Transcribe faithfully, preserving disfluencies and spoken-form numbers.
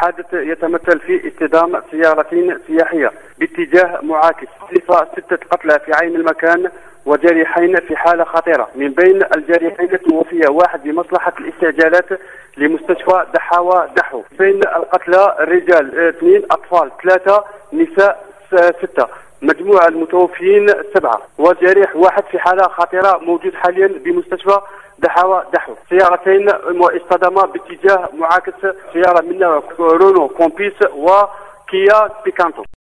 الحادث يتمثل في اصطدام سيارتين سياحية باتجاه معاكس، خلف ستة قتلى في عين المكان وجريحين في حالة خطيرة. من بين الجريحين توفي واحد بمصلحة الاستعجالات لمستشفى دحاوى دحو. بين القتلى الرجال اثنين، أطفال ثلاثة، نساء ستة. مجموع المتوفيين سبعة، وجريح واحد في حالة خطيرة موجود حاليا بمستشفى دحاوى دحو. سيارتين اصطدما باتجاه معاكس، سيارة من رونو كومبيس وكيا بيكانتو.